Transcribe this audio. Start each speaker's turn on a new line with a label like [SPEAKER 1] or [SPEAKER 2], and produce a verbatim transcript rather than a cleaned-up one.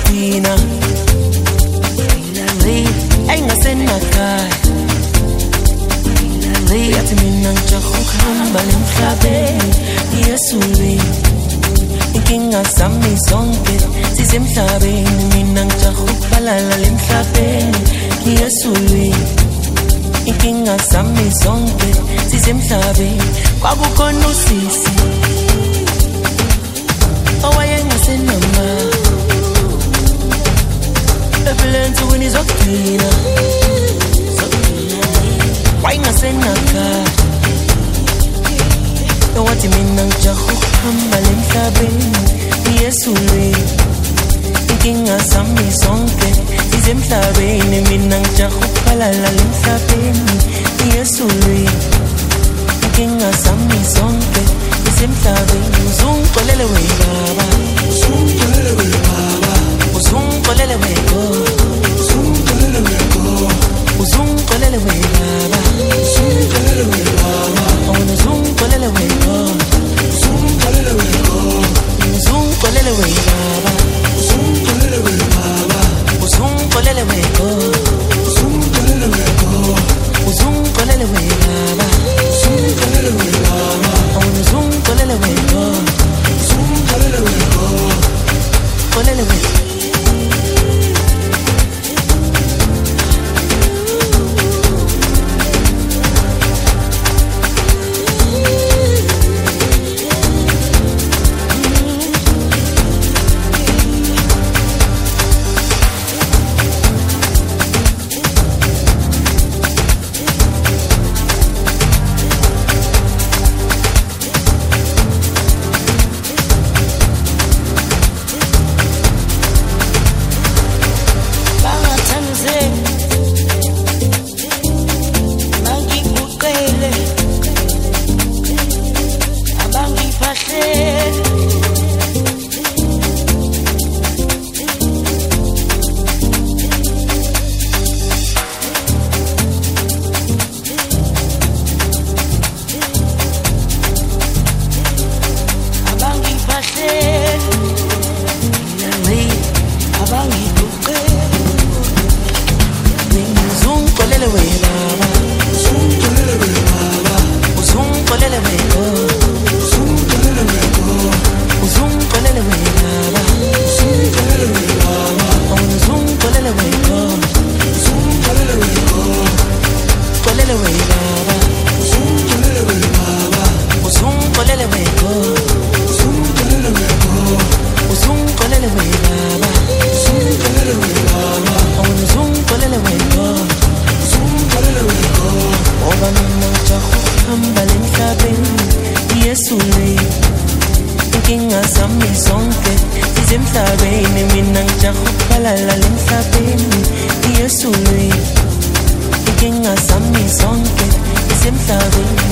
[SPEAKER 1] zokugcina engasenakhaya yathi mina ngijaha ukuhamba lemhlabeni Yesu inkinga zami zonke zisemhlabeni mina ngijaha ukubalala lemhlabeni Yesu inkinga zami zonke zisemhlabeni kwakukhona usisi owayengasenama ebulenzi kunizokugcina wayengasenaka wathi mina ngijaha ukuhamba lemhlabeni Yesu inkinga zami zonke zisemhlabeni mina ngijaha ukubalala lemhlabeni Yesu inkinga zami zonke zisemhlabeni uzungixolele we baba uzungixolele we baba uzungixolele we go uzungixolele we go uzungixolele we baba uzungixolele we baba uzungixolele we go uzungixolele we go uzungixolele we baba uzungixolele we baba uzungixolele we go uzungixolele we go uzungixolele we baba uzungixolele we baba uzungixolele we go uzungixolele we go xolele we inkinga zami zonke zisemhlabeni mina ngijaha ukubalala lemhlabeni Yesu inkinga zami zonke zisemhlabeni